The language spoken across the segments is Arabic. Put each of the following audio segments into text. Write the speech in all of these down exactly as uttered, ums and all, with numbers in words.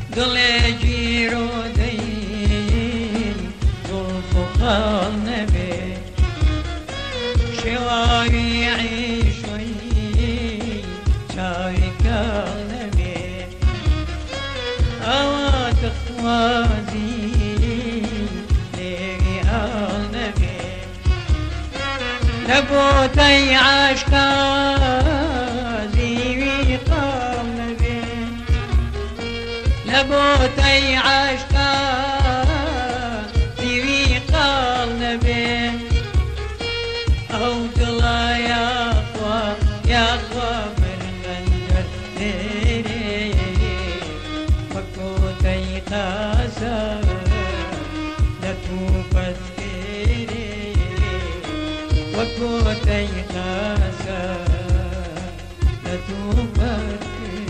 دڵێ گیرۆدەی زوڵف و خاڵ نەبێ شێواوی عیشۆی چاوی کاڵ نەبێ ئەوە دەخوازی لێوی ئاڵ نەبێ لە بۆتەی عاشقا زیوی قاڵ نەبێ لە بۆتەی عاشقا زیوی قاڵ نەبێ ئەو دڵە یاخوا یاخوا مرغەندەر لێرێ وەکۆتەی قاسە لە تووپەت فێرێ وەکۆتەی قاسە لە تووپەت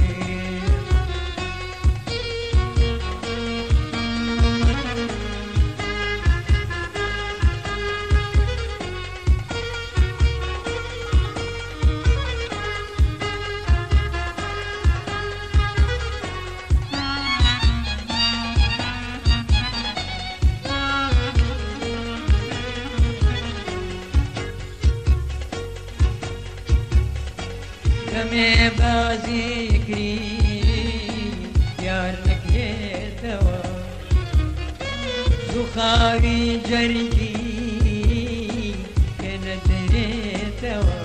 دەمێ بازیگری یار نەکرێتەوە زوخاوی جەرگی پێ نەدرێتەوە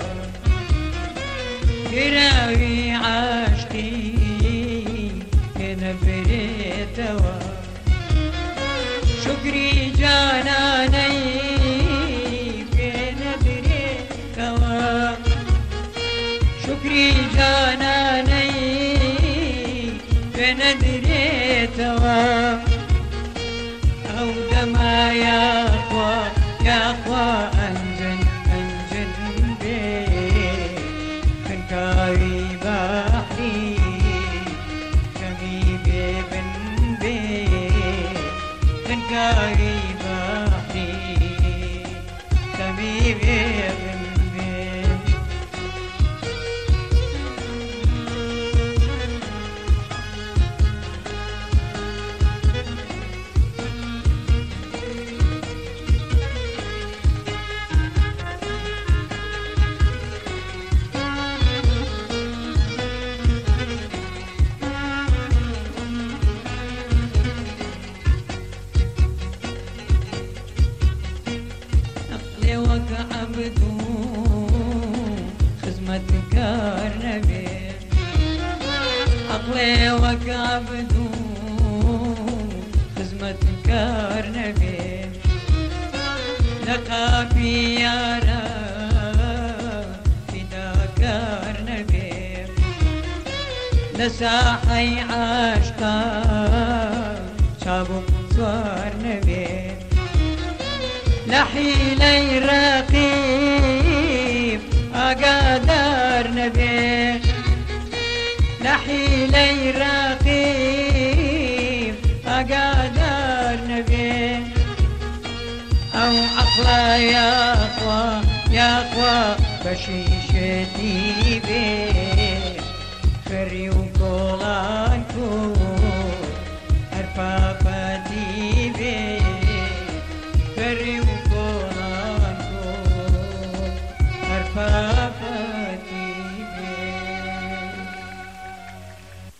گراوی عاشقی پێ نەبرێتەوە شوکری جانانەی پێ نەبرێتەوە شکری جانانەی پێ نەدرێتەوە ئەو دەما یاخوا یاخوا ئەنجن ئەنجن بێ خنکاوی بەحری کەمی بێبن بێ خنکاوی بەحری کەمی بێبن بێ وەک عەبدو خزمەتکار نەبێ عەقڵێ وەک عەبدو خزمەتکار نەبێ لە قاپی یارە فیداکار نەبێ لە ساحەی عاشقا چابوو سوار نەبێ لحيلي رقيب أقدر نبي لحيلي رقيب أقدر نبي أو عقلا يا أخوة يا أخوة بشيشتي بي خري وقولانكو أرفا